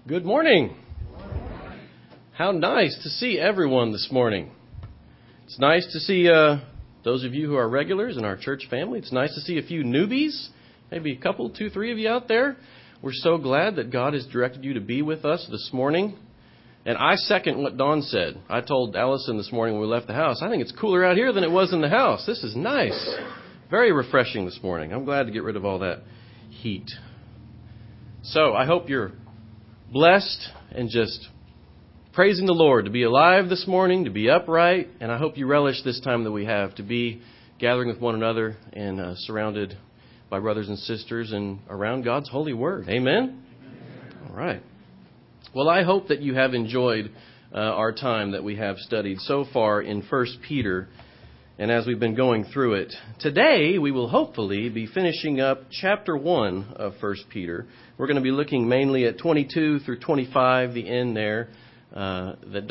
Good morning. How nice to see everyone this morning. It's nice to see those of you who are regulars in our church family. It's nice to see a few newbies, maybe a couple, 2, 3 of you out there. We're so glad that God has directed you to be with us this morning. And I second what Dawn said. I told Allison this morning when we left the house, I think it's cooler out here than it was in the house. This is nice. Very refreshing this morning. I'm glad to get rid of all that heat. So I hope you're blessed and just praising the Lord to be alive this morning, to be upright, and I hope you relish this time that we have to be gathering with one another and surrounded by brothers and sisters and around God's holy word. Amen? All right. Well, I hope that you have enjoyed our time that we have studied so far in 1 Peter, and as we've been going through it. Today, we will hopefully be finishing up chapter 1 of 1 Peter. We're going to be looking mainly at 22 through 25, the end there, that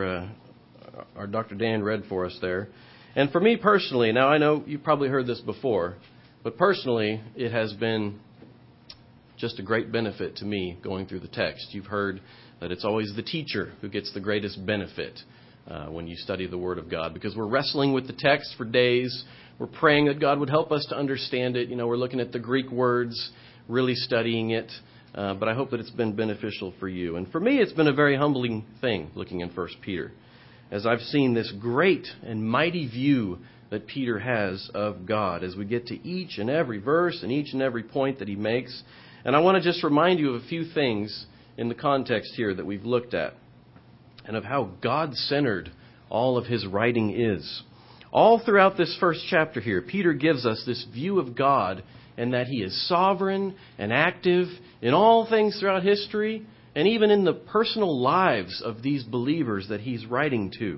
our Dr. Dan read for us there. And for me personally, now I know you've probably heard this before, but personally, it has been just a great benefit to me going through the text. You've heard that it's always the teacher who gets the greatest benefit when you study the Word of God, because we're wrestling with the text for days. We're praying that God would help us to understand it. You know, we're looking at the Greek words, really studying it. But I hope that it's been beneficial for you. And for me, it's been a very humbling thing looking in 1 Peter, as I've seen this great and mighty view that Peter has of God as we get to each and every verse and each and every point that he makes. And I want to just remind you of a few things in the context here that we've looked at, and of how God-centered all of his writing is. All throughout this first chapter here, Peter gives us this view of God, and that he is sovereign and active in all things throughout history, and even in the personal lives of these believers that he's writing to.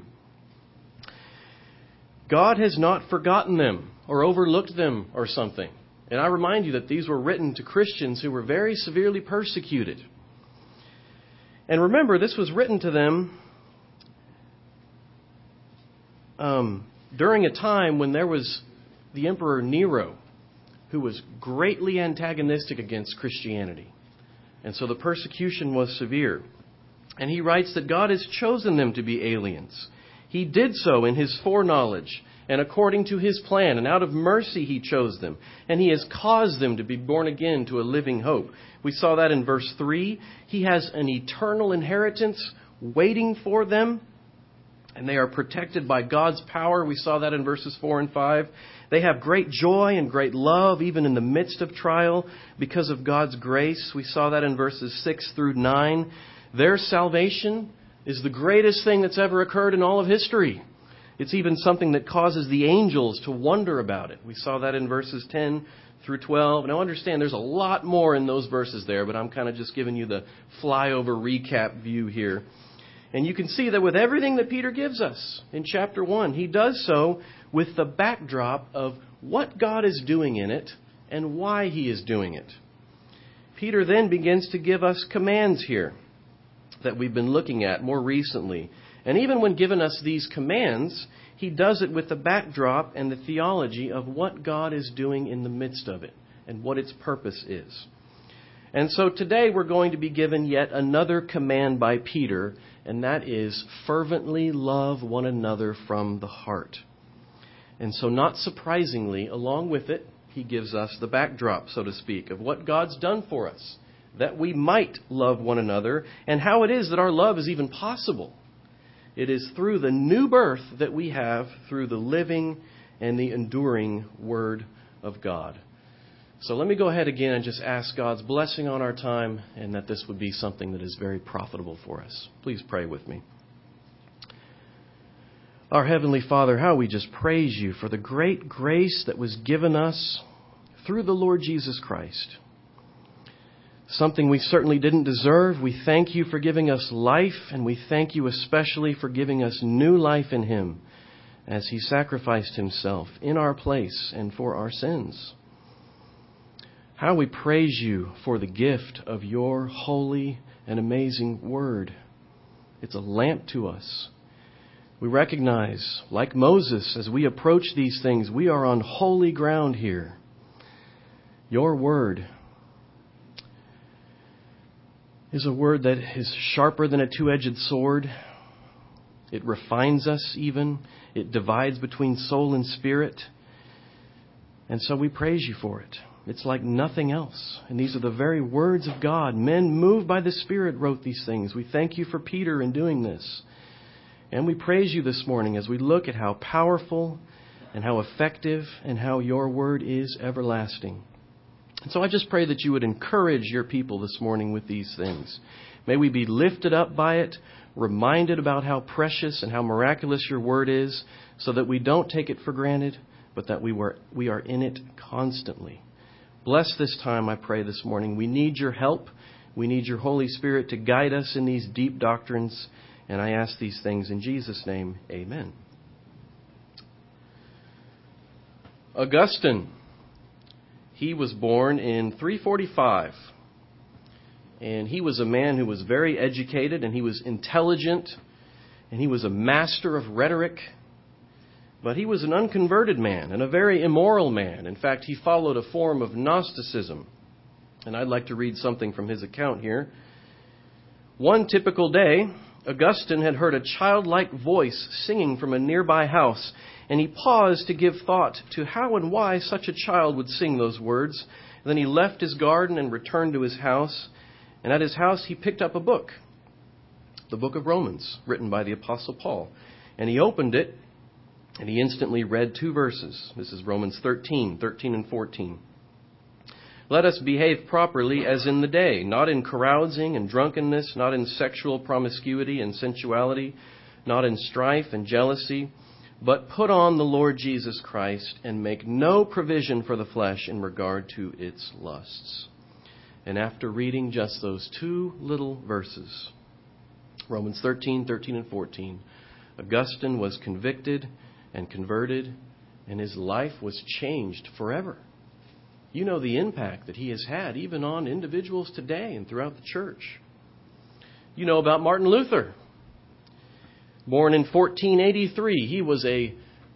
God has not forgotten them or overlooked them or something. And I remind you that these were written to Christians who were very severely persecuted. And remember, this was written to them during a time when there was the Emperor Nero, who was greatly antagonistic against Christianity. And so the persecution was severe. And he writes that God has chosen them to be aliens. He did so in his foreknowledge and according to his plan, and out of mercy he chose them. And he has caused them to be born again to a living hope. We saw that in verse 3. He has an eternal inheritance waiting for them, and they are protected by God's power. We saw that in verses 4 and 5. They have great joy and great love, even in the midst of trial, because of God's grace. We saw that in verses 6 through 9. Their salvation is the greatest thing that's ever occurred in all of history. It's even something that causes the angels to wonder about it. We saw that in verses 10 through 12. Now understand, there's a lot more in those verses there, but I'm kind of just giving you the flyover recap view here. And you can see that with everything that Peter gives us in chapter 1, he does so with the backdrop of what God is doing in it and why he is doing it. Peter then begins to give us commands here that we've been looking at more recently. And even when given us these commands, he does it with the backdrop and the theology of what God is doing in the midst of it and what its purpose is. And so today we're going to be given yet another command by Peter, and that is fervently love one another from the heart. And so not surprisingly, along with it, he gives us the backdrop, so to speak, of what God's done for us, that we might love one another, and how it is that our love is even possible. It is through the new birth that we have through the living and the enduring Word of God. So let me go ahead again and just ask God's blessing on our time, and that this would be something that is very profitable for us. Please pray with me. Our Heavenly Father, how we just praise you for the great grace that was given us through the Lord Jesus Christ. Something we certainly didn't deserve. We thank you for giving us life, and we thank you especially for giving us new life in him as he sacrificed himself in our place and for our sins. How we praise you for the gift of your holy and amazing word. It's a lamp to us. We recognize, like Moses, as we approach these things, we are on holy ground here. Your word is a word that is sharper than a two-edged sword. It refines us even. It divides between soul and spirit. And so we praise you for it. It's like nothing else. And these are the very words of God. Men moved by the Spirit wrote these things. We thank you for Peter in doing this. And we praise you this morning as we look at how powerful and how effective and how your word is everlasting. And so I just pray that you would encourage your people this morning with these things. May we be lifted up by it, reminded about how precious and how miraculous your word is, so that we don't take it for granted, but that we are in it constantly. Bless this time, I pray, this morning. We need your help. We need your Holy Spirit to guide us in these deep doctrines. And I ask these things in Jesus' name. Amen. Augustine. He was born in 345. And he was a man who was very educated, and he was intelligent, and he was a master of rhetoric. But he was an unconverted man and a very immoral man. In fact, he followed a form of Gnosticism. And I'd like to read something from his account here. One typical day, Augustine had heard a childlike voice singing from a nearby house, and he paused to give thought to how and why such a child would sing those words. And then he left his garden and returned to his house. And at his house, he picked up a book, the book of Romans, written by the Apostle Paul. And he opened it, and he instantly read 2 verses. This is Romans 13 and 14. Let us behave properly as in the day, not in carousing and drunkenness, not in sexual promiscuity and sensuality, not in strife and jealousy, but put on the Lord Jesus Christ and make no provision for the flesh in regard to its lusts. And after reading just those 2 little verses, Romans 13 and 14, Augustine was convicted and converted, and his life was changed forever. You know the impact that he has had even on individuals today and throughout the church. You know about Martin Luther. Born in 1483, he was a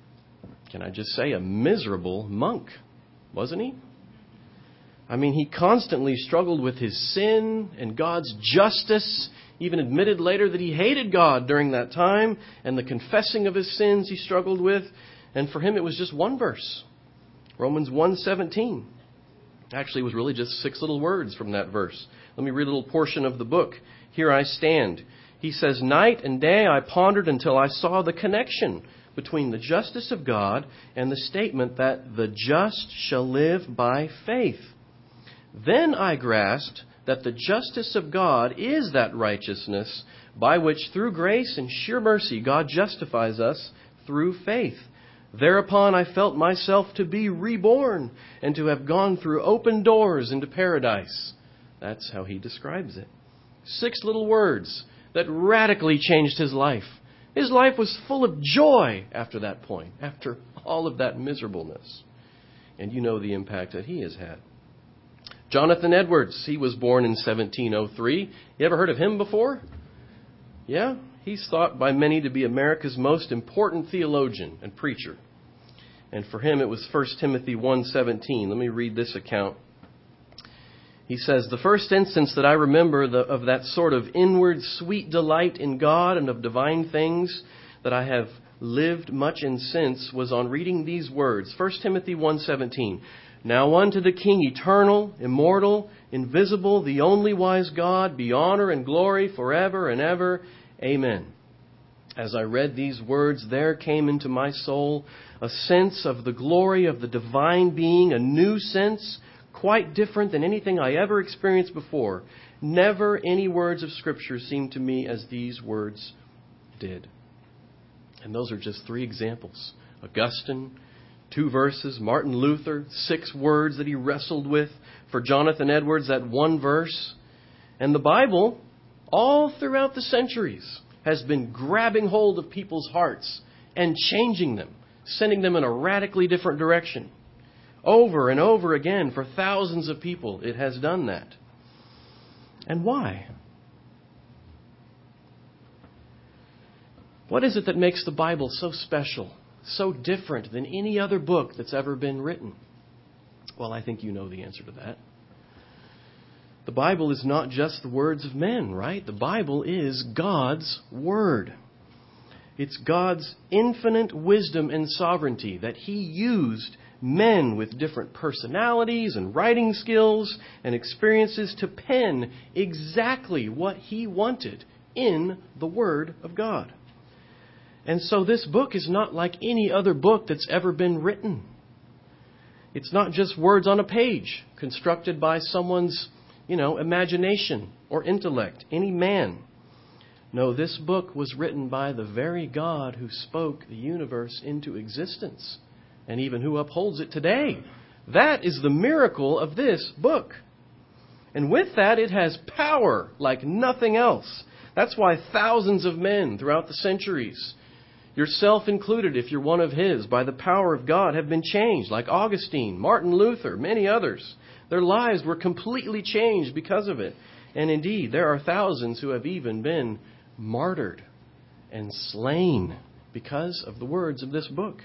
miserable monk, wasn't he? I mean, he constantly struggled with his sin and God's justice, even admitted later that he hated God during that time, and the confessing of his sins he struggled with. And for him, it was just one verse, Romans 1:17. Actually, it was really just 6 little words from that verse. Let me read a little portion of the book. Here I stand. He says, night and day I pondered until I saw the connection between the justice of God and the statement that the just shall live by faith. Then I grasped that the justice of God is that righteousness by which through grace and sheer mercy God justifies us through faith. Thereupon I felt myself to be reborn and to have gone through open doors into paradise. That's how he describes it. 6 little words that radically changed his life. His life was full of joy after that point, after all of that miserableness. And you know the impact that he has had. Jonathan Edwards, he was born in 1703. You ever heard of him before? Yeah? He's thought by many to be America's most important theologian and preacher. And for him it was 1 Timothy 1:17. Let me read this account. He says, the first instance that I remember of that sort of inward sweet delight in God and of divine things that I have lived much in since was on reading these words. 1 Timothy 1:17. Now unto the King eternal, immortal, invisible, the only wise God, be honor and glory forever and ever. Amen. As I read these words, there came into my soul a sense of the glory of the divine being, a new sense, quite different than anything I ever experienced before. Never any words of Scripture seemed to me as these words did. And those are just 3 examples. Augustine, 2 verses. Martin Luther, 6 words that he wrestled with. For Jonathan Edwards, that 1 verse. And the Bible, all throughout the centuries, has been grabbing hold of people's hearts and changing them, sending them in a radically different direction. Over and over again, for thousands of people, it has done that. And why? What is it that makes the Bible so special, so different than any other book that's ever been written? Well, I think you know the answer to that. The Bible is not just the words of men, right? The Bible is God's Word. It's God's infinite wisdom and sovereignty that He used men with different personalities and writing skills and experiences to pen exactly what He wanted in the Word of God. And so this book is not like any other book that's ever been written. It's not just words on a page constructed by someone's imagination or intellect, any man. No, this book was written by the very God who spoke the universe into existence and even who upholds it today. That is the miracle of this book. And with that, it has power like nothing else. That's why thousands of men throughout the centuries, yourself included if you're one of His, by the power of God have been changed, like Augustine, Martin Luther, many others. Their lives were completely changed because of it. And indeed, there are thousands who have even been martyred and slain because of the words of this book.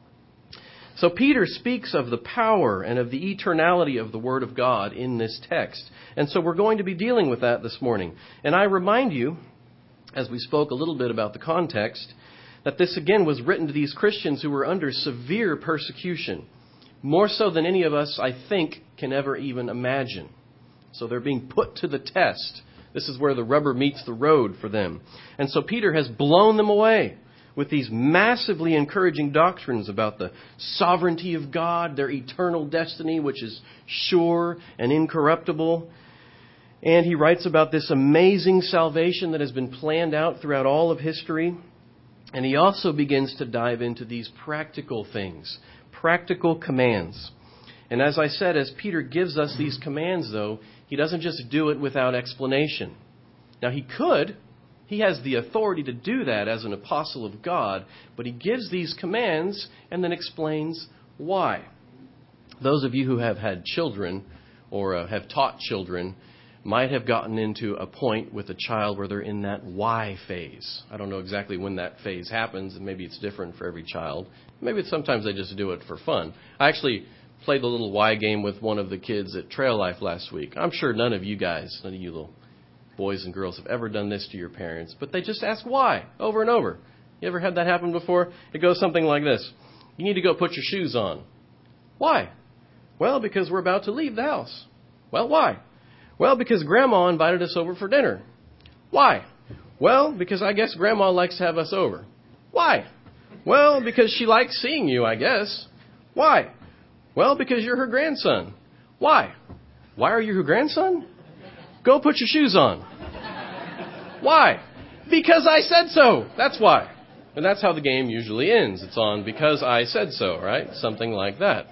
So Peter speaks of the power and of the eternality of the Word of God in this text. And so we're going to be dealing with that this morning. And I remind you, as we spoke a little bit about the context, that this again was written to these Christians who were under severe persecution. More so than any of us, I think, can ever even imagine. So they're being put to the test. This is where the rubber meets the road for them. And so Peter has blown them away with these massively encouraging doctrines about the sovereignty of God, their eternal destiny, which is sure and incorruptible. And he writes about this amazing salvation that has been planned out throughout all of history. And he also begins to dive into these practical things, practical commands. And as I said, as Peter gives us these commands, though, he doesn't just do it without explanation. Now, he could. He has the authority to do that as an apostle of God. But he gives these commands and then explains why. Those of you who have had children or have taught children might have gotten into a point with a child where they're in that why phase. I don't know exactly when that phase happens, and maybe it's different for every child. Maybe sometimes they just do it for fun. I actually played the little why game with one of the kids at Trail Life last week. I'm sure none of you little boys and girls have ever done this to your parents, but they just ask why over and over. You ever had that happen before? It goes something like this. You need to go put your shoes on. Why? Well, because we're about to leave the house. Well, why? Well, because Grandma invited us over for dinner. Why? Well, because I guess Grandma likes to have us over. Why? Well, because she likes seeing you, I guess. Why? Well, because you're her grandson. Why? Why are you her grandson? Go put your shoes on. Why? Because I said so. That's why. And that's how the game usually ends. It's on because I said so, right? Something like that.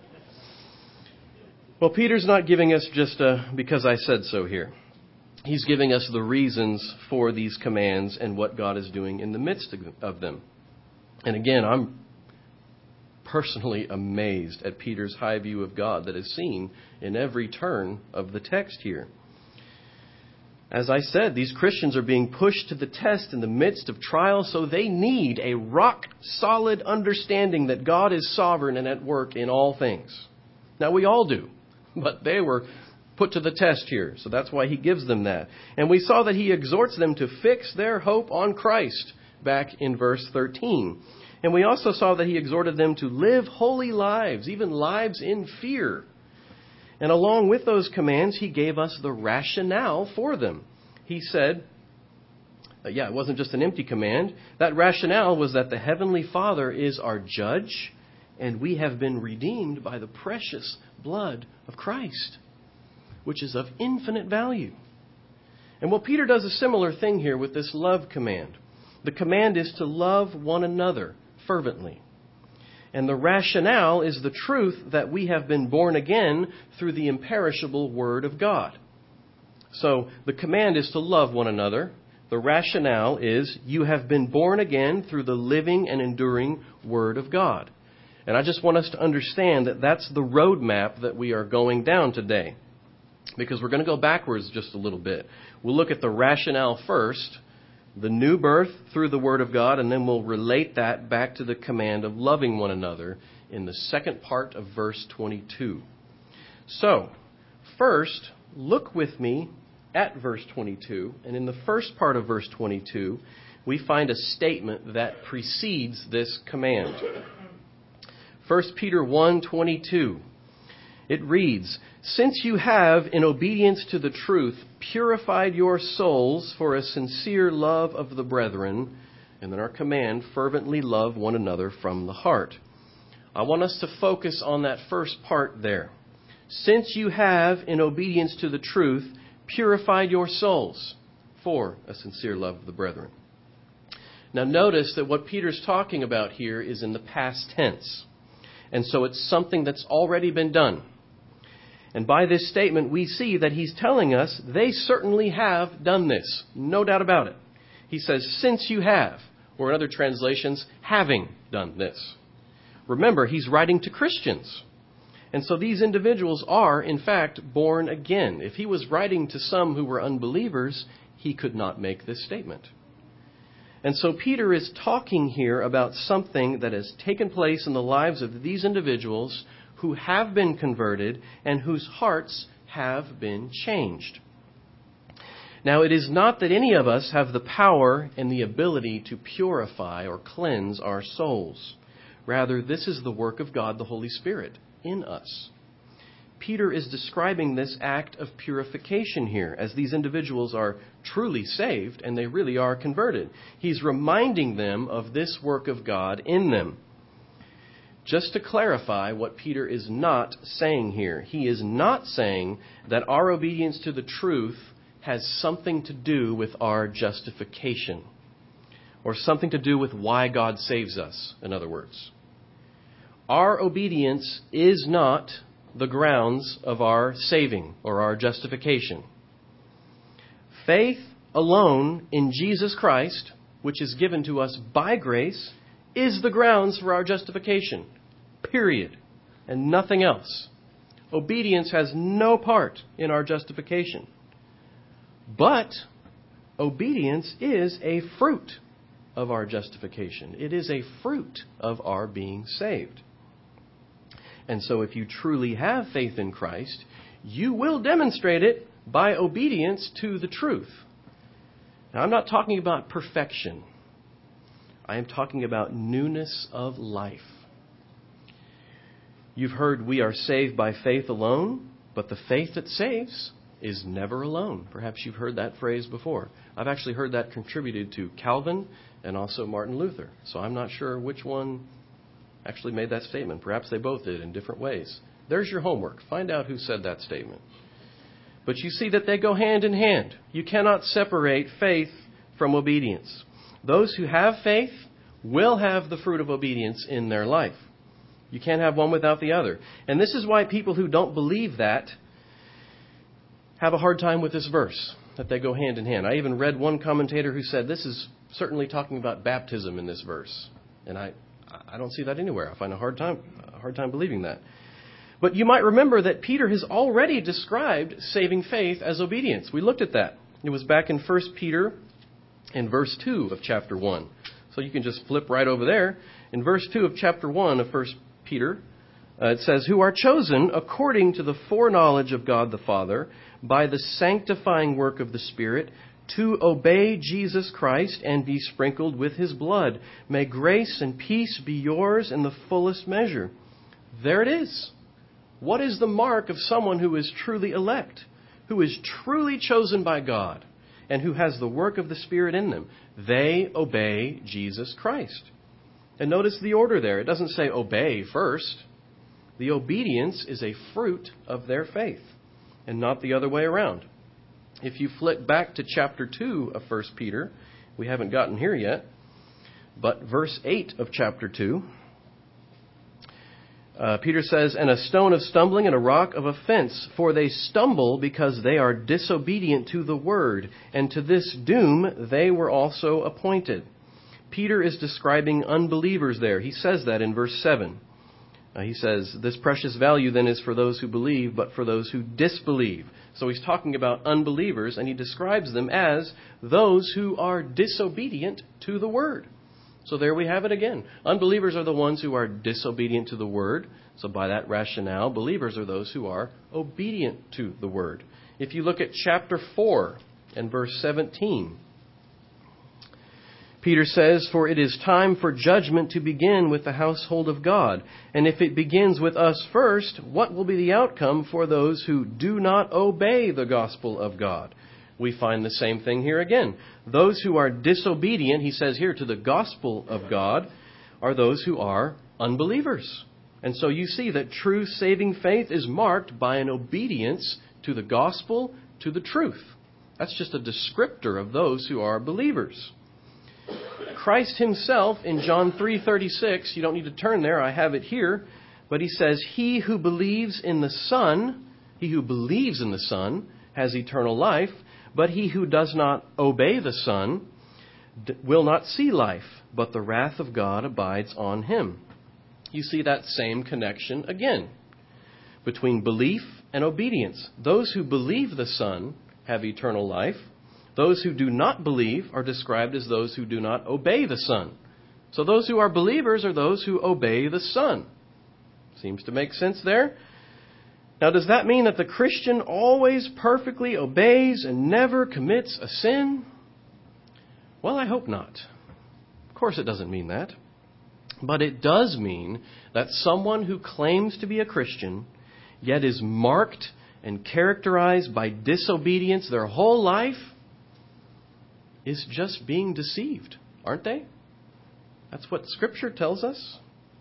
Well, Peter's not giving us just because I said so here. He's giving us the reasons for these commands and what God is doing in the midst of them. And again, I'm personally amazed at Peter's high view of God that is seen in every turn of the text here. As I said, these Christians are being pushed to the test in the midst of trial, so they need a rock-solid understanding that God is sovereign and at work in all things. Now, we all do. But they were put to the test here, so that's why he gives them that. And we saw that he exhorts them to fix their hope on Christ back in verse 13. And we also saw that he exhorted them to live holy lives, even lives in fear. And along with those commands, he gave us the rationale for them. He said, it wasn't just an empty command. That rationale was that the Heavenly Father is our judge, and we have been redeemed by the precious blood of Christ, which is of infinite value. And well, Peter does a similar thing here with this love command. The command is to love one another fervently. And the rationale is the truth that we have been born again through the imperishable Word of God. So the command is to love one another. The rationale is you have been born again through the living and enduring Word of God. And I just want us to understand that that's the roadmap that we are going down today. Because we're going to go backwards just a little bit. We'll look at the rationale first, the new birth through the Word of God, and then we'll relate that back to the command of loving one another in the second part of verse 22. So, first, look with me at verse 22. And in the first part of verse 22, we find a statement that precedes this command. 1 Peter 1:22. It reads, "Since you have, in obedience to the truth, purified your souls for a sincere love of the brethren," and then our command, "fervently love one another from the heart." I want us to focus on that first part there. Since you have, in obedience to the truth, purified your souls for a sincere love of the brethren. Now notice that what Peter's talking about here is in the past tense. And so it's something that's already been done. And by this statement, we see that he's telling us they certainly have done this. No doubt about it. He says, since you have, or in other translations, having done this. Remember, he's writing to Christians. And so these individuals are, in fact, born again. If he was writing to some who were unbelievers, he could not make this statement. And so Peter is talking here about something that has taken place in the lives of these individuals who have been converted and whose hearts have been changed. Now, it is not that any of us have the power and the ability to purify or cleanse our souls. Rather, this is the work of God, the Holy Spirit, in us. Peter is describing this act of purification here, as these individuals are truly saved and they really are converted. He's reminding them of this work of God in them. Just to clarify what Peter is not saying here, he is not saying that our obedience to the truth has something to do with our justification, or something to do with why God saves us, in other words. Our obedience is not the grounds of our saving or our justification. Faith alone in Jesus Christ, which is given to us by grace, is the grounds for our justification. Period. And nothing else. Obedience has no part in our justification. But obedience is a fruit of our justification. It is a fruit of our being saved. And so if you truly have faith in Christ, you will demonstrate it by obedience to the truth. Now, I'm not talking about perfection. I am talking about newness of life. You've heard we are saved by faith alone, but the faith that saves is never alone. Perhaps you've heard that phrase before. I've actually heard that contributed to Calvin and also Martin Luther. So I'm not sure which one actually made that statement. Perhaps they both did in different ways. There's your homework. Find out who said that statement. But you see that they go hand in hand. You cannot separate faith from obedience. Those who have faith will have the fruit of obedience in their life. You can't have one without the other. And this is why people who don't believe that have a hard time with this verse, that they go hand in hand. I even read one commentator who said this is certainly talking about baptism in this verse. And I don't see that anywhere. I find a hard time believing that. But you might remember that Peter has already described saving faith as obedience. We looked at that. It was back in 1 Peter in verse 2 of chapter 1. So you can just flip right over there. In verse 2 of chapter 1 of 1 Peter, it says, "Who are chosen according to the foreknowledge of God the Father by the sanctifying work of the Spirit, to obey Jesus Christ and be sprinkled with His blood. May grace and peace be yours in the fullest measure." There it is. What is the mark of someone who is truly elect, who is truly chosen by God, and who has the work of the Spirit in them? They obey Jesus Christ. And notice the order there. It doesn't say obey first. The obedience is a fruit of their faith, and not the other way around. If you flip back to chapter 2 of 1 Peter, we haven't gotten here yet, but verse 8 of chapter 2, Peter says, "And a stone of stumbling and a rock of offense, for they stumble because they are disobedient to the word, and to this doom they were also appointed." Peter is describing unbelievers there. He says that in verse 7. He says, "This precious value then is for those who believe, but for those who disbelieve." So he's talking about unbelievers, and he describes them as those who are disobedient to the word. So there we have it again. Unbelievers are the ones who are disobedient to the word. So by that rationale, believers are those who are obedient to the word. If you look at chapter 4 and verse 17, Peter says, "For it is time for judgment to begin with the household of God. And if it begins with us first, what will be the outcome for those who do not obey the gospel of God?" We find the same thing here again. Those who are disobedient, he says here, to the gospel of God, are those who are unbelievers. And so you see that true saving faith is marked by an obedience to the gospel, to the truth. That's just a descriptor of those who are believers. Christ himself in John 3:36, you don't need to turn there, I have it here, but he says, "He who believes in the Son, has eternal life, but he who does not obey the Son will not see life, but the wrath of God abides on him." You see that same connection again between belief and obedience. Those who believe the Son have eternal life. Those who do not believe are described as those who do not obey the Son. So those who are believers are those who obey the Son. Seems to make sense there. Now, does that mean that the Christian always perfectly obeys and never commits a sin? Well, I hope not. Of course it doesn't mean that. But it does mean that someone who claims to be a Christian, yet is marked and characterized by disobedience their whole life, is just being deceived, aren't they? That's what Scripture tells us.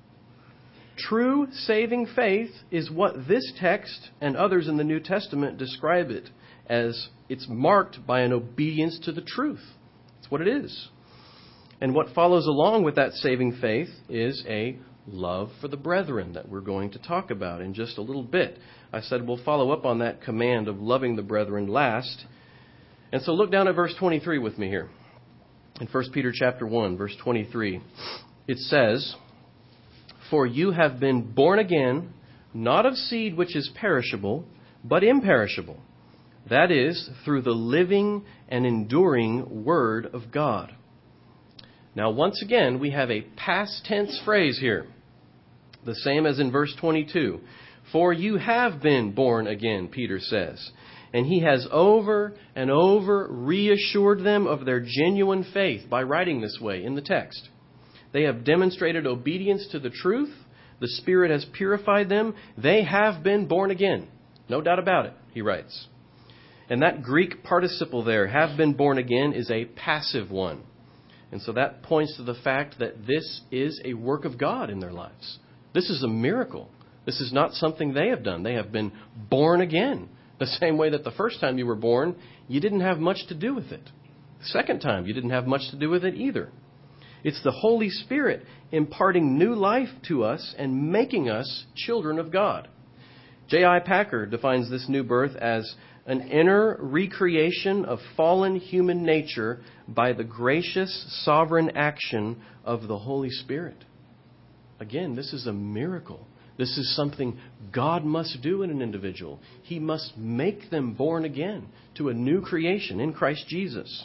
True saving faith is what this text and others in the New Testament describe it as. It's marked by an obedience to the truth. That's what it is. And what follows along with that saving faith is a love for the brethren that we're going to talk about in just a little bit. I said we'll follow up on that command of loving the brethren last. And so look down at verse 23 with me here. In 1 Peter chapter 1, verse 23, it says, "For you have been born again, not of seed which is perishable, but imperishable. That is, through the living and enduring Word of God." Now, once again, we have a past tense phrase here. The same as in verse 22. "For you have been born again," Peter says. And he has over and over reassured them of their genuine faith by writing this way in the text. They have demonstrated obedience to the truth. The Spirit has purified them. They have been born again. No doubt about it, he writes. And that Greek participle there, have been born again, is a passive one. And so that points to the fact that this is a work of God in their lives. This is a miracle. This is not something they have done. They have been born again. The same way that the first time you were born, you didn't have much to do with it. The second time, you didn't have much to do with it either. It's the Holy Spirit imparting new life to us and making us children of God. J.I. Packer defines this new birth as an inner recreation of fallen human nature by the gracious, sovereign action of the Holy Spirit. Again, this is a miracle. This is something God must do in an individual. He must make them born again to a new creation in Christ Jesus.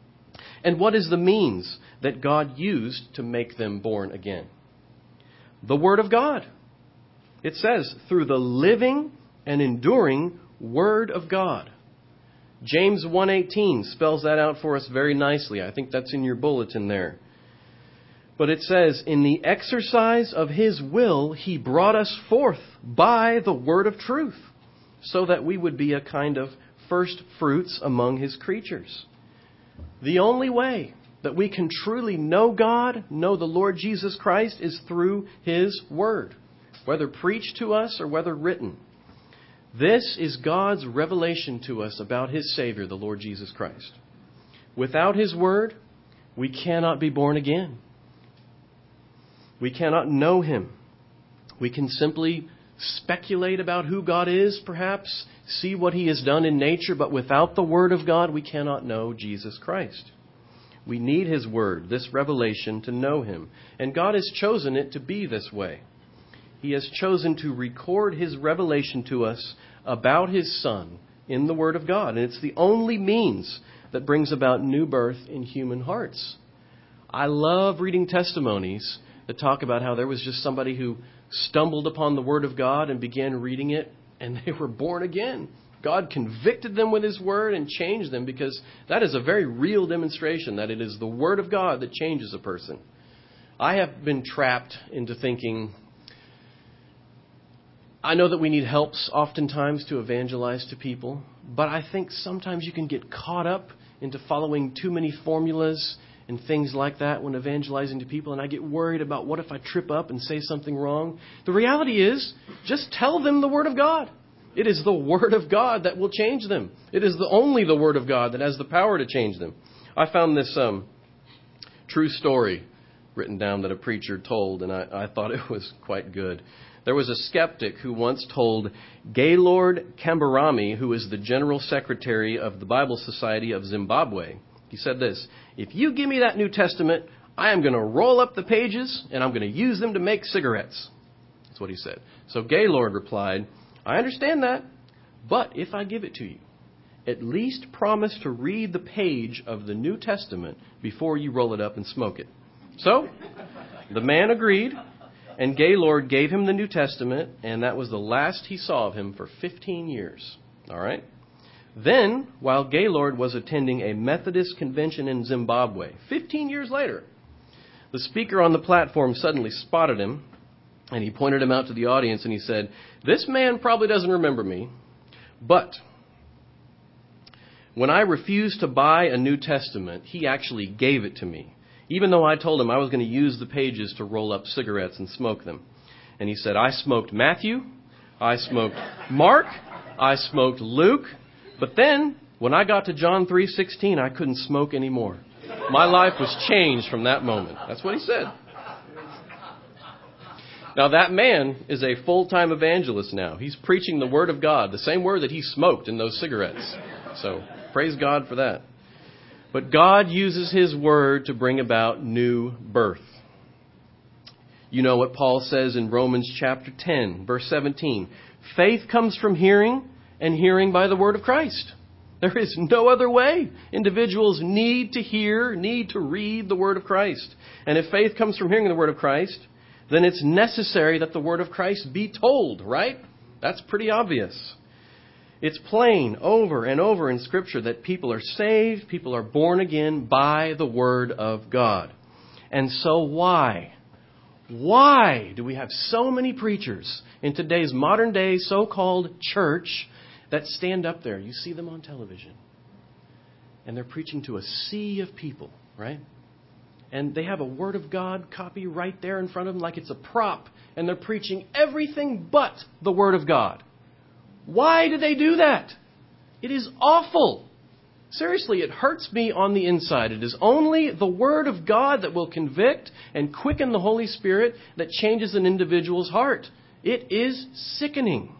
And what is the means that God used to make them born again? The Word of God. It says, through the living and enduring Word of God. James 1:18 spells that out for us very nicely. I think that's in your bulletin there. But it says, in the exercise of His will, He brought us forth by the word of truth, so that we would be a kind of first fruits among His creatures. The only way that we can truly know God, know the Lord Jesus Christ, is through His Word, whether preached to us or whether written. This is God's revelation to us about His Savior, the Lord Jesus Christ. Without His Word, we cannot be born again. We cannot know Him. We can simply speculate about who God is, perhaps, see what He has done in nature, but without the Word of God, we cannot know Jesus Christ. We need His Word, this revelation, to know Him. And God has chosen it to be this way. He has chosen to record His revelation to us about His Son in the Word of God. And it's the only means that brings about new birth in human hearts. I love reading testimonies that talk about how there was just somebody who stumbled upon the Word of God and began reading it, and they were born again. God convicted them with His Word and changed them, because that is a very real demonstration that it is the Word of God that changes a person. I have been trapped into thinking, I know that we need helps oftentimes to evangelize to people, but I think sometimes you can get caught up into following too many formulas and things like that when evangelizing to people, and I get worried about what if I trip up and say something wrong. The reality is, just tell them the Word of God. It is the Word of God that will change them. It is only the Word of God that has the power to change them. I found this true story written down that a preacher told, and I thought it was quite good. There was a skeptic who once told Gaylord Kambarami, who is the General Secretary of the Bible Society of Zimbabwe, he said this: "If you give me that New Testament, I am going to roll up the pages and I'm going to use them to make cigarettes." That's what he said. So Gaylord replied, "I understand that, but if I give it to you, at least promise to read the page of the New Testament before you roll it up and smoke it." So the man agreed, and Gaylord gave him the New Testament, and that was the last he saw of him for 15 years. All right? Then, while Gaylord was attending a Methodist convention in Zimbabwe, 15 years later, the speaker on the platform suddenly spotted him, and he pointed him out to the audience, and he said, "This man probably doesn't remember me, but when I refused to buy a New Testament, he actually gave it to me, even though I told him I was going to use the pages to roll up cigarettes and smoke them." And he said, "I smoked Matthew, I smoked Mark, I smoked Luke, but then when I got to John 3:16, I couldn't smoke anymore. My life was changed from that moment." That's what he said. Now, that man is a full-time evangelist now. He's preaching the Word of God, the same word that he smoked in those cigarettes. So, praise God for that. But God uses His Word to bring about new birth. You know what Paul says in Romans chapter 10, verse 17. Faith comes from hearing, and hearing by the Word of Christ. There is no other way. Individuals need to hear, need to read the Word of Christ. And if faith comes from hearing the Word of Christ, then it's necessary that the Word of Christ be told, right? That's pretty obvious. It's plain over and over in Scripture that people are saved, people are born again by the Word of God. And so why? Why do we have so many preachers in today's modern day so-called church that stand up there? You see them on television. And they're preaching to a sea of people, right? And they have a Word of God copy right there in front of them like it's a prop. And they're preaching everything but the Word of God. Why do they do that? It is awful. Seriously, it hurts me on the inside. It is only the Word of God that will convict and quicken the Holy Spirit that changes an individual's heart. It is sickening.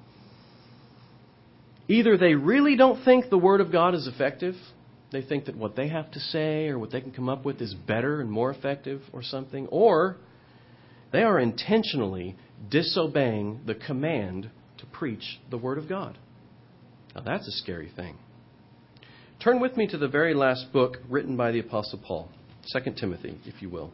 Either they really don't think the Word of God is effective. They think that what they have to say or what they can come up with is better and more effective or something. Or they are intentionally disobeying the command to preach the Word of God. Now that's a scary thing. Turn with me to the very last book written by the Apostle Paul, 2 Timothy, if you will.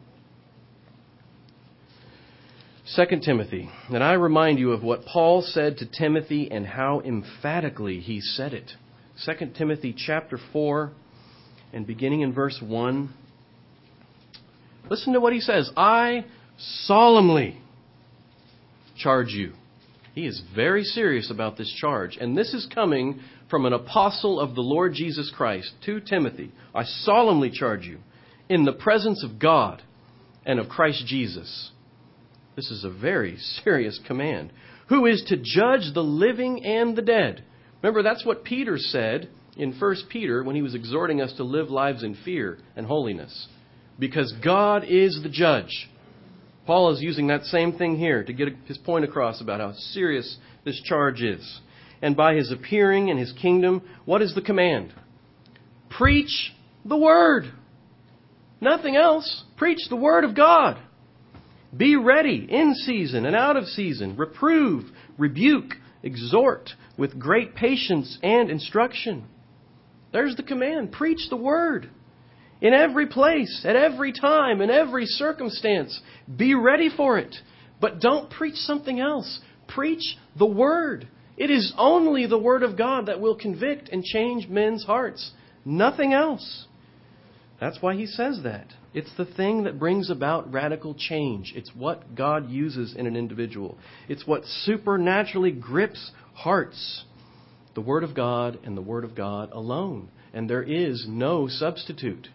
2 Timothy. And I remind you of what Paul said to Timothy and how emphatically he said it. 2 Timothy chapter 4 and beginning in verse 1. Listen to what he says. I solemnly charge you. He is very serious about this charge. And this is coming from an apostle of the Lord Jesus Christ to Timothy. I solemnly charge you in the presence of God and of Christ Jesus. This is a very serious command. Who is to judge the living and the dead. Remember, that's what Peter said in 1 Peter when he was exhorting us to live lives in fear and holiness. Because God is the judge. Paul is using that same thing here to get his point across about how serious this charge is. And by his appearing in his kingdom, what is the command? Preach the word. Nothing else. Preach the word of God. Be ready in season and out of season. Reprove, rebuke, exhort with great patience and instruction. There's the command. Preach the word. In every place, at every time, in every circumstance. Be ready for it. But don't preach something else. Preach the word. It is only the Word of God that will convict and change men's hearts. Nothing else. That's why he says that. It's the thing that brings about radical change. It's what God uses in an individual. It's what supernaturally grips hearts. The Word of God and the Word of God alone. And there is no substitute.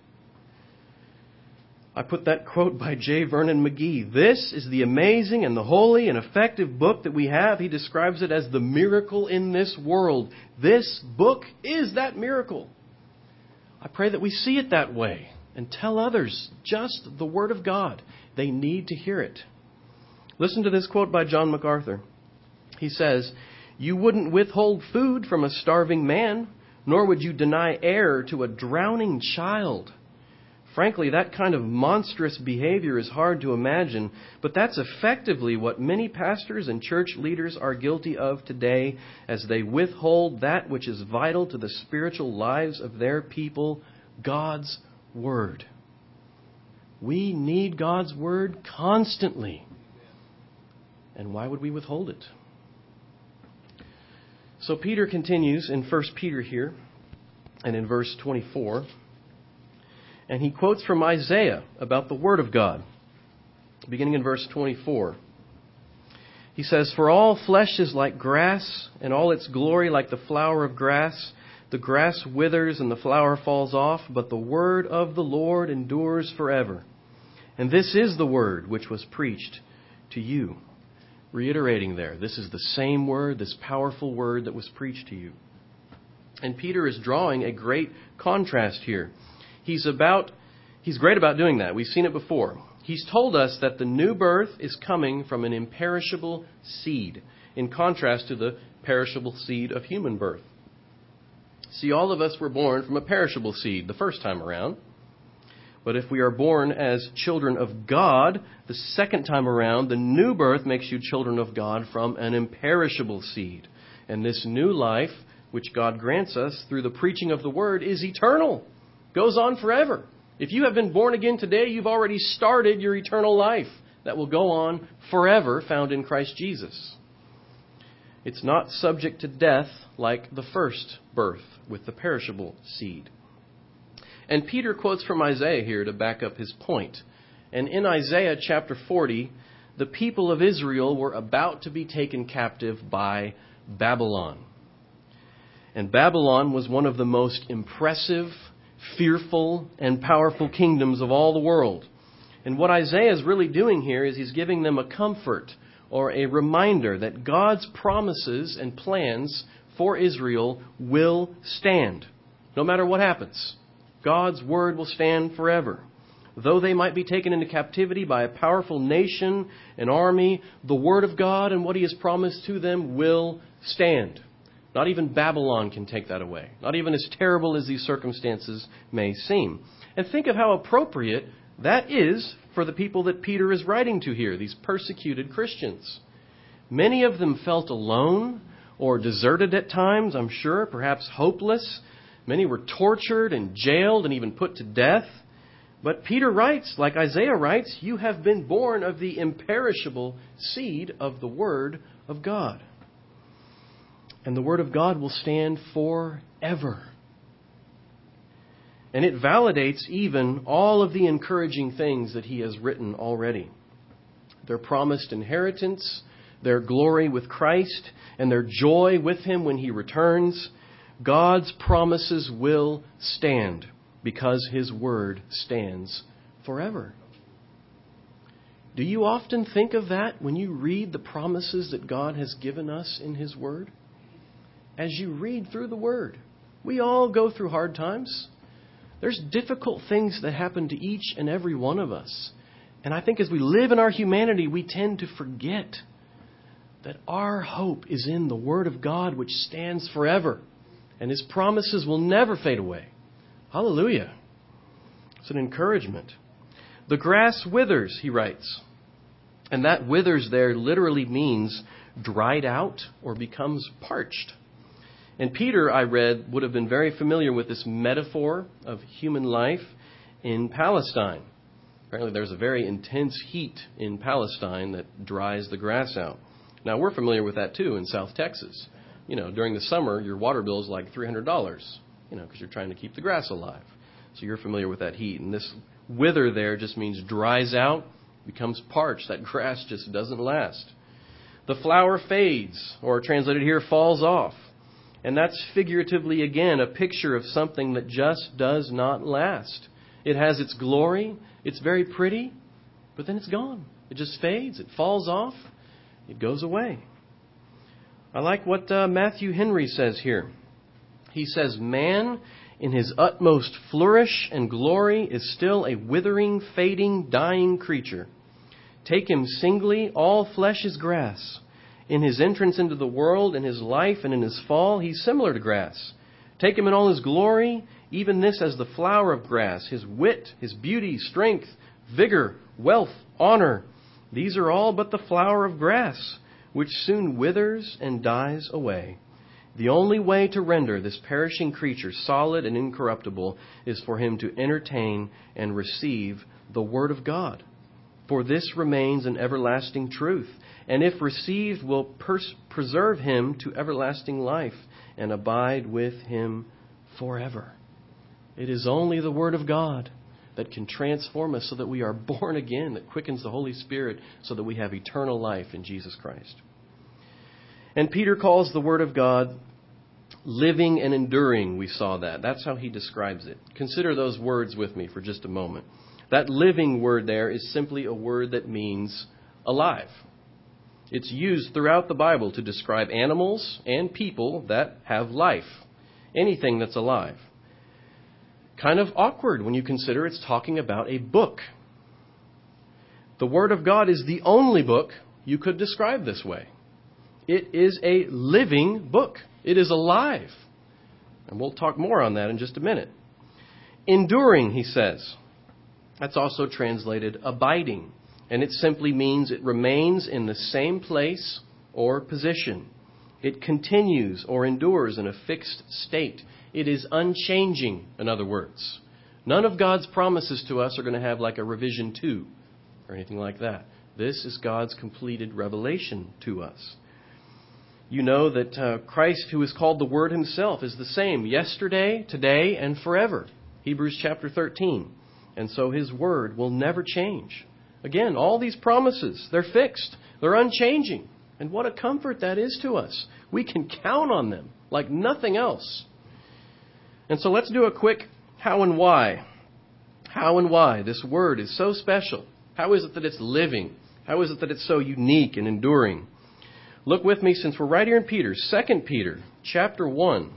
I put that quote by J. Vernon McGee. This is the amazing and the holy and effective book that we have. He describes it as the miracle in this world. This book is that miracle. I pray that we see it that way and tell others just the Word of God. They need to hear it. Listen to this quote by John MacArthur. He says, "You wouldn't withhold food from a starving man, nor would you deny air to a drowning child. Frankly, that kind of monstrous behavior is hard to imagine, but that's effectively what many pastors and church leaders are guilty of today as they withhold that which is vital to the spiritual lives of their people, God's Word." We need God's Word constantly. And why would we withhold it? So Peter continues in 1 Peter here, and in verse 24. And he quotes from Isaiah about the Word of God, beginning in verse 24. He says, "For all flesh is like grass, and all its glory like the flower of grass. The grass withers and the flower falls off, but the word of the Lord endures forever. And this is the word which was preached to you." Reiterating there, this is the same word, this powerful word that was preached to you. And Peter is drawing a great contrast here. He's great about doing that. We've seen it before. He's told us that the new birth is coming from an imperishable seed, in contrast to the perishable seed of human birth. See, all of us were born from a perishable seed the first time around. But if we are born as children of God, the second time around, the new birth makes you children of God from an imperishable seed. And this new life, which God grants us through the preaching of the Word, is eternal. Goes on forever. If you have been born again today, you've already started your eternal life that will go on forever, found in Christ Jesus. It's not subject to death like the first birth with the perishable seed. And Peter quotes from Isaiah here to back up his point. And in Isaiah chapter 40, the people of Israel were about to be taken captive by Babylon. And Babylon was one of the most impressive, fearful, and powerful kingdoms of all the world. And what Isaiah is really doing here is he's giving them a comfort or a reminder that God's promises and plans for Israel will stand, no matter what happens. God's word will stand forever. Though they might be taken into captivity by a powerful nation, an army, the word of God and what he has promised to them will stand. Not even Babylon can take that away. Not even as terrible as these circumstances may seem. And think of how appropriate that is for the people that Peter is writing to here, these persecuted Christians. Many of them felt alone or deserted at times, I'm sure, perhaps hopeless. Many were tortured and jailed and even put to death. But Peter writes, like Isaiah writes, you have been born of the imperishable seed of the Word of God. And the Word of God will stand forever. And it validates even all of the encouraging things that he has written already. Their promised inheritance, their glory with Christ, and their joy with him when he returns. God's promises will stand because his word stands forever. Do you often think of that when you read the promises that God has given us in his word? As you read through the word, we all go through hard times. There's difficult things that happen to each and every one of us. And I think as we live in our humanity, we tend to forget that our hope is in the Word of God, which stands forever. And his promises will never fade away. Hallelujah. It's an encouragement. The grass withers, he writes. And that withers there literally means dried out or becomes parched. And Peter, I read, would have been very familiar with this metaphor of human life in Palestine. Apparently there's a very intense heat in Palestine that dries the grass out. Now, we're familiar with that too in South Texas. during the summer, your water bill is like $300, because you're trying to keep the grass alive. So you're familiar with that heat. And this wither there just means dries out, becomes parched. That grass just doesn't last. The flower fades, or translated here, falls off. And that's figuratively, again, a picture of something that just does not last. It has its glory. It's very pretty, but then it's gone. It just fades. It falls off. It goes away. I like what Matthew Henry says here. He says, "Man, in his utmost flourish and glory, is still a withering, fading, dying creature. Take him singly, all flesh is grass. In his entrance into the world, in his life, and in his fall, he's similar to grass. Take him in all his glory, even this as the flower of grass, his wit, his beauty, strength, vigor, wealth, honor. These are all but the flower of grass, which soon withers and dies away. The only way to render this perishing creature solid and incorruptible is for him to entertain and receive the Word of God. For this remains an everlasting truth, and if received will preserve him to everlasting life and abide with him forever." It is only the Word of God that can transform us so that we are born again, that quickens the Holy Spirit so that we have eternal life in Jesus Christ. And Peter calls the Word of God living and enduring. We saw that. That's how he describes it. Consider those words with me for just a moment. That living word there is simply a word that means alive. It's used throughout the Bible to describe animals and people that have life. Anything that's alive. Kind of awkward when you consider it's talking about a book. The Word of God is the only book you could describe this way. It is a living book. It is alive. And we'll talk more on that in just a minute. Enduring, he says. That's also translated abiding. And it simply means it remains in the same place or position. It continues or endures in a fixed state. It is unchanging, in other words. None of God's promises to us are going to have like a revision 2 or anything like that. This is God's completed revelation to us. You know that Christ, who is called the Word himself, is the same yesterday, today, and forever. Hebrews chapter 13. And so his Word will never change. Again, all these promises, they're fixed. They're unchanging. And what a comfort that is to us. We can count on them like nothing else. And so let's do a quick how and why. How and why this Word is so special. How is it that it's living? How is it that it's so unique and enduring? Look with me, since we're right here in Peter, 2 Peter chapter 1.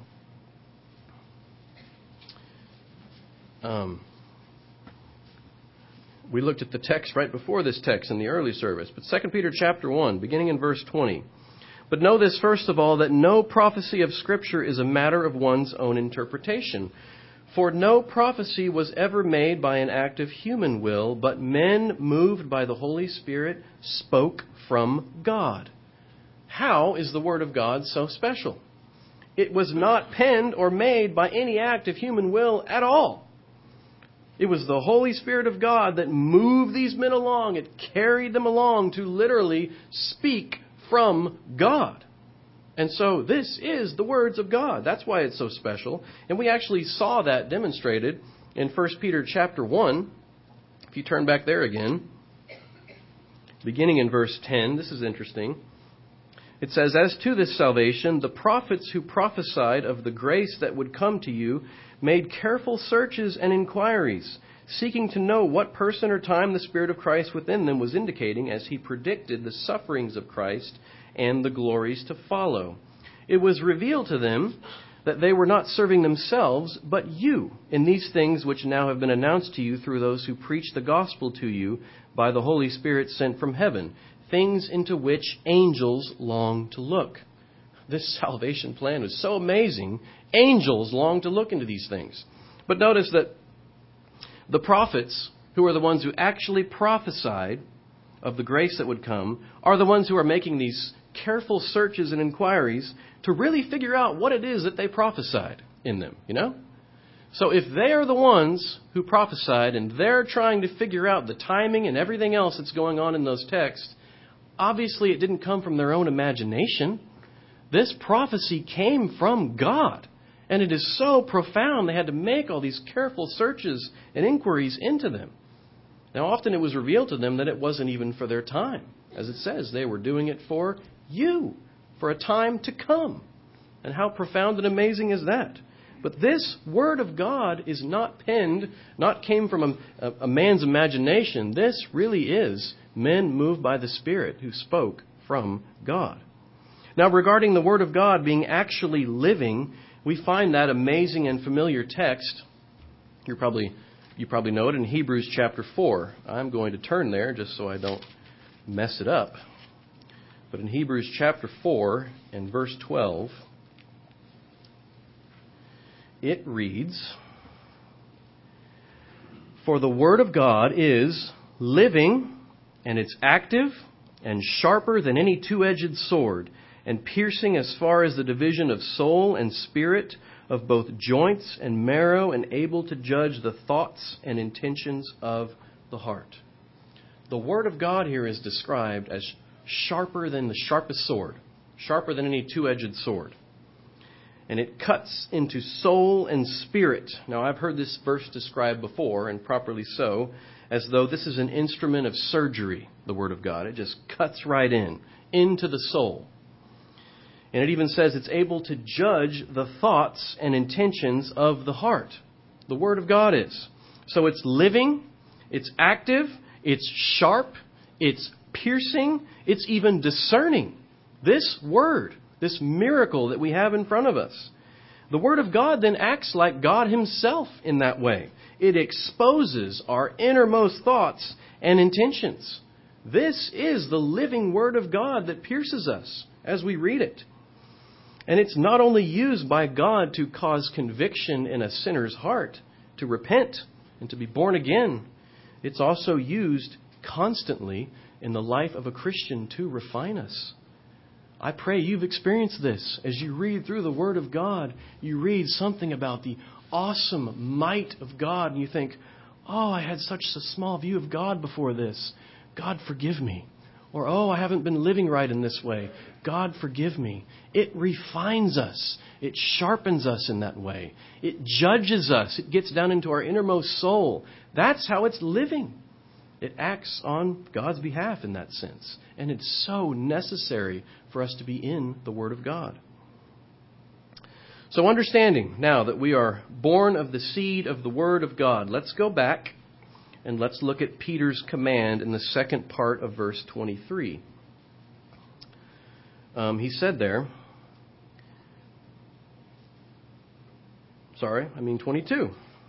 We looked at the text right before this text in the early service. But 2 Peter chapter 1, beginning in verse 20. "But know this, first of all, that no prophecy of Scripture is a matter of one's own interpretation. For no prophecy was ever made by an act of human will, but men moved by the Holy Spirit spoke from God." How is the Word of God so special? It was not penned or made by any act of human will at all. It was the Holy Spirit of God that moved these men along. It carried them along to literally speak from God. And so this is the words of God. That's why it's so special. And we actually saw that demonstrated in 1 Peter chapter 1. If you turn back there again, beginning in verse 10, this is interesting. It says, "As to this salvation, the prophets who prophesied of the grace that would come to you made careful searches and inquiries, seeking to know what person or time the Spirit of Christ within them was indicating as he predicted the sufferings of Christ and the glories to follow. It was revealed to them that they were not serving themselves, but you, in these things which now have been announced to you through those who preach the gospel to you by the Holy Spirit sent from heaven, things into which angels long to look." This salvation plan is so amazing. Angels long to look into these things. But notice that the prophets, who are the ones who actually prophesied of the grace that would come, are the ones who are making these careful searches and inquiries to really figure out what it is that they prophesied in them, So if they are the ones who prophesied and they're trying to figure out the timing and everything else that's going on in those texts, obviously it didn't come from their own imagination. This prophecy came from God. And it is so profound, they had to make all these careful searches and inquiries into them. Now, often it was revealed to them that it wasn't even for their time. As it says, they were doing it for you, for a time to come. And how profound and amazing is that? But this Word of God is not penned, not came from a man's imagination. This really is men moved by the Spirit who spoke from God. Now, regarding the Word of God being actually living, we find that amazing and familiar text. You probably know it in Hebrews chapter 4. I'm going to turn there just so I don't mess it up. But in Hebrews chapter 4 and verse 12, it reads, "For the Word of God is living, and it's active and sharper than any two-edged sword, and piercing as far as the division of soul and spirit, of both joints and marrow, and able to judge the thoughts and intentions of the heart." The Word of God here is described as sharper than the sharpest sword, sharper than any two-edged sword. And it cuts into soul and spirit. Now, I've heard this verse described before, and properly so, as though this is an instrument of surgery, the Word of God. It just cuts right into the soul. And it even says it's able to judge the thoughts and intentions of the heart. The Word of God is. So it's living, it's active, it's sharp, it's piercing, it's even discerning. This Word, this miracle that we have in front of us. The Word of God then acts like God Himself in that way. It exposes our innermost thoughts and intentions. This is the living Word of God that pierces us as we read it. And it's not only used by God to cause conviction in a sinner's heart, to repent and to be born again. It's also used constantly in the life of a Christian to refine us. I pray you've experienced this. As you read through the Word of God, you read something about the awesome might of God, and you think, oh, I had such a small view of God before this. God, forgive me. Or, oh, I haven't been living right in this way. God, forgive me. It refines us. It sharpens us in that way. It judges us. It gets down into our innermost soul. That's how it's living. It acts on God's behalf in that sense. And it's so necessary for us to be in the Word of God. So understanding now that we are born of the seed of the Word of God, let's go back and let's look at Peter's command in the second part of verse 23. He said there, 22.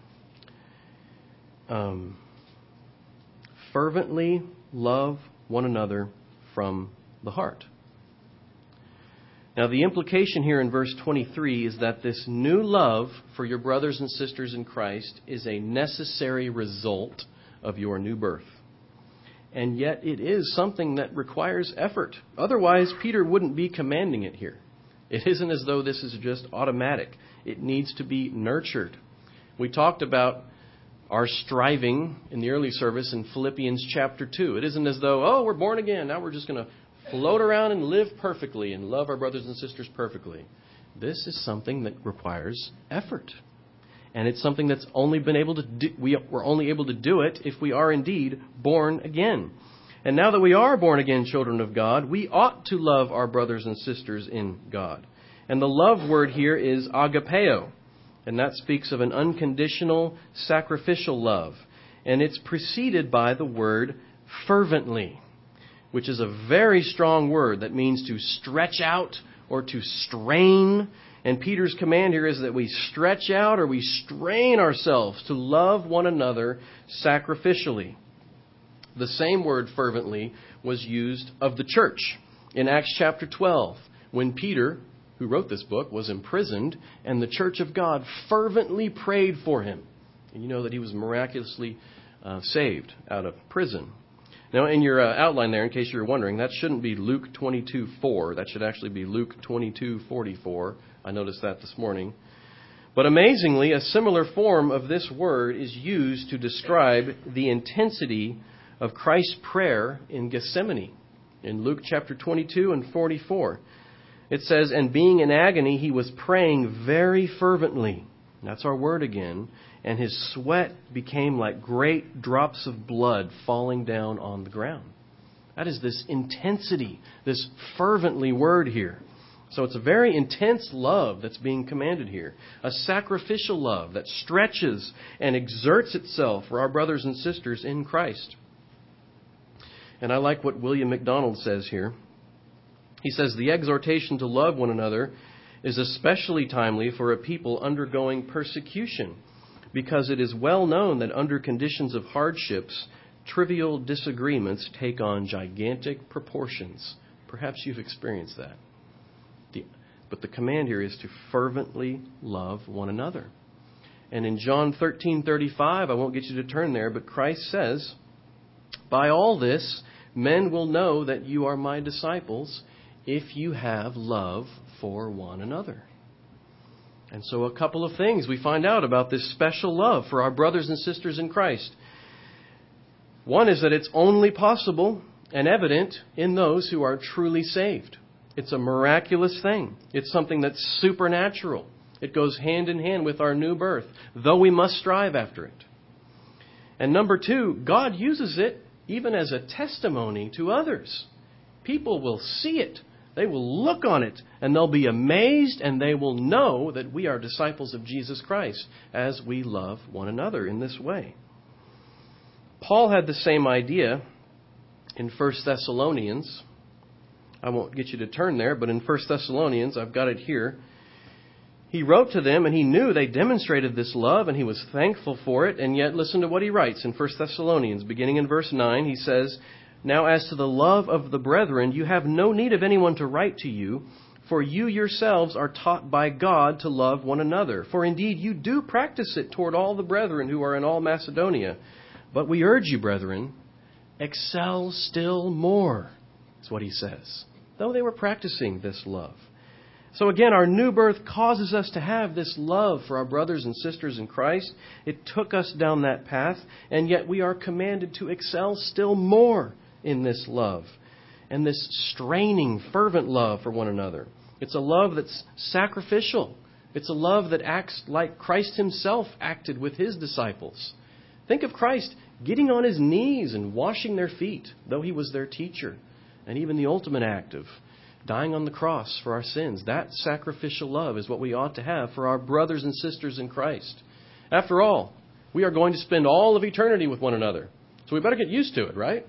Fervently love one another from the heart. Now, the implication here in verse 23 is that this new love for your brothers and sisters in Christ is a necessary result of your new birth. And yet it is something that requires effort. Otherwise, Peter wouldn't be commanding it here. It isn't as though this is just automatic. It needs to be nurtured. We talked about our striving in the early service in Philippians chapter 2. It isn't as though, oh, we're born again. Now we're just going to float around and live perfectly and love our brothers and sisters perfectly. This is something that requires effort. And it's something that's only been able to do, we're only able to do it if we are indeed born again. And now that we are born again children of God, we ought to love our brothers and sisters in God. And the love word here is agapeo. And that speaks of an unconditional, sacrificial love. And it's preceded by the word fervently, which is a very strong word that means to stretch out or to strain. And Peter's command here is that we stretch out or we strain ourselves to love one another sacrificially. The same word fervently was used of the church in Acts chapter 12 when Peter, who wrote this book, was imprisoned and the church of God fervently prayed for him. And you know that he was miraculously saved out of prison. Now, in your outline there, in case you're wondering, that shouldn't be Luke 22:4. That should actually be Luke 22:44. I noticed that this morning. But amazingly, a similar form of this word is used to describe the intensity of Christ's prayer in Gethsemane in Luke chapter 22 and 44. It says, and being in agony, he was praying very fervently. That's our word again. And his sweat became like great drops of blood falling down on the ground. That is this intensity, this fervently word here. So it's a very intense love that's being commanded here. A sacrificial love that stretches and exerts itself for our brothers and sisters in Christ. And I like what William MacDonald says here. He says, the exhortation to love one another is especially timely for a people undergoing persecution, because it is well known that under conditions of hardships, trivial disagreements take on gigantic proportions. Perhaps you've experienced that. But the command here is to fervently love one another. And in John 13:35, I won't get you to turn there, but Christ says, by all this, men will know that you are my disciples if you have love for one another. And so a couple of things we find out about this special love for our brothers and sisters in Christ. One is that it's only possible and evident in those who are truly saved. It's a miraculous thing. It's something that's supernatural. It goes hand in hand with our new birth, though we must strive after it. And number two, God uses it even as a testimony to others. People will see it. They will look on it, and they'll be amazed, and they will know that we are disciples of Jesus Christ as we love one another in this way. Paul had the same idea in 1 Thessalonians. I won't get you to turn there, but in 1 Thessalonians, I've got it here. He wrote to them, and he knew they demonstrated this love, and he was thankful for it. And yet, listen to what he writes in 1 Thessalonians. Beginning in verse 9, he says, now as to the love of the brethren, you have no need of anyone to write to you, for you yourselves are taught by God to love one another. For indeed you do practice it toward all the brethren who are in all Macedonia. But we urge you, brethren, excel still more, is what he says, though they were practicing this love. So again, our new birth causes us to have this love for our brothers and sisters in Christ. It took us down that path, and yet we are commanded to excel still more in this love and this straining, fervent love for one another. It's a love that's sacrificial. It's a love that acts like Christ himself acted with his disciples. Think of Christ getting on his knees and washing their feet, though he was their teacher. And even the ultimate act of dying on the cross for our sins. That sacrificial love is what we ought to have for our brothers and sisters in Christ. After all, we are going to spend all of eternity with one another. So we better get used to it, right?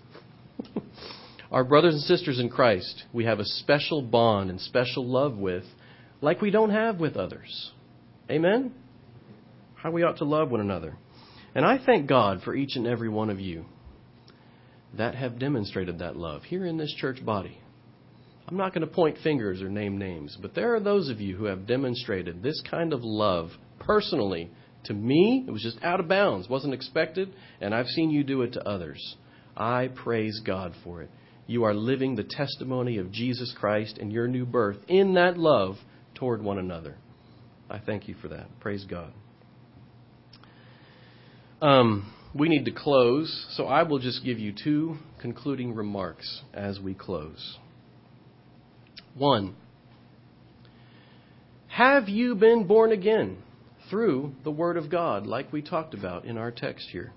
Our brothers and sisters in Christ, we have a special bond and special love with, like we don't have with others. Amen? How we ought to love one another. And I thank God for each and every one of you that have demonstrated that love here in this church body. I'm not going to point fingers or name names, but there are those of you who have demonstrated this kind of love personally. To me, it was just out of bounds, wasn't expected, and I've seen you do it to others. I praise God for it. You are living the testimony of Jesus Christ and your new birth in that love toward one another. I thank you for that. Praise God. We need to close, so I will just give you two concluding remarks as we close. 1, have you been born again through the Word of God, like we talked about in our text here?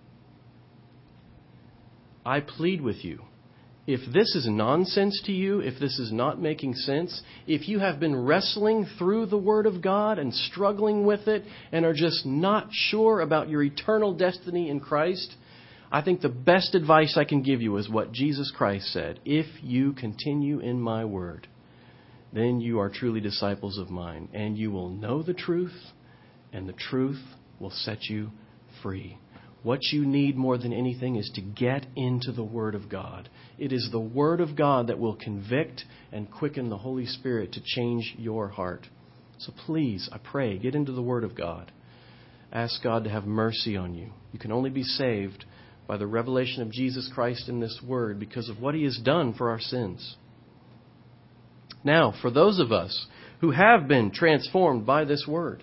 I plead with you, if this is nonsense to you, if this is not making sense, if you have been wrestling through the Word of God and struggling with it and are just not sure about your eternal destiny in Christ, I think the best advice I can give you is what Jesus Christ said. If you continue in my word, then you are truly disciples of mine, and you will know the truth, and the truth will set you free. What you need more than anything is to get into the Word of God. It is the Word of God that will convict and quicken the Holy Spirit to change your heart. So please, I pray, get into the Word of God. Ask God to have mercy on you. You can only be saved by the revelation of Jesus Christ in this Word because of what He has done for our sins. Now, for those of us who have been transformed by this Word,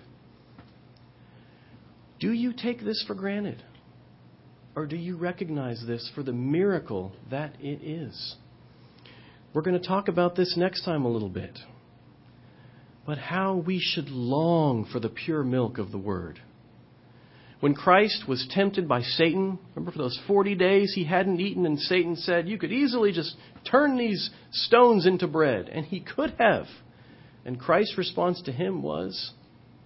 do you take this for granted? Or do you recognize this for the miracle that it is? We're going to talk about this next time a little bit. But how we should long for the pure milk of the Word. When Christ was tempted by Satan, remember for those 40 days he hadn't eaten, and Satan said, you could easily just turn these stones into bread. And he could have. And Christ's response to him was,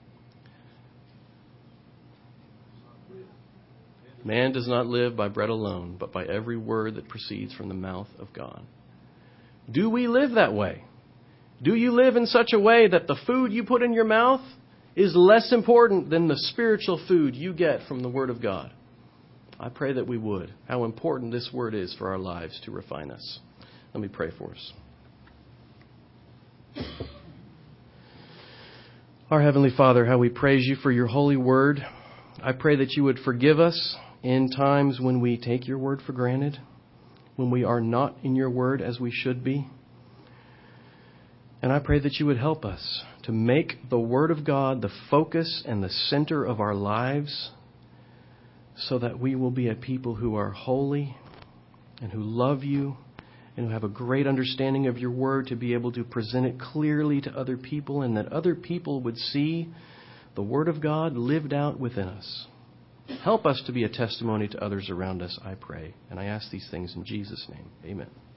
man does not live by bread alone, but by every word that proceeds from the mouth of God. Do we live that way? Do you live in such a way that the food you put in your mouth is less important than the spiritual food you get from the Word of God? I pray that we would. How important this Word is for our lives to refine us. Let me pray for us. Our Heavenly Father, how we praise you for your holy Word. I pray that you would forgive us in times when we take your Word for granted, when we are not in your Word as we should be. And I pray that you would help us to make the Word of God the focus and the center of our lives, so that we will be a people who are holy and who love you and who have a great understanding of your Word to be able to present it clearly to other people, and that other people would see the Word of God lived out within us. Help us to be a testimony to others around us, I pray. And I ask these things in Jesus' name. Amen.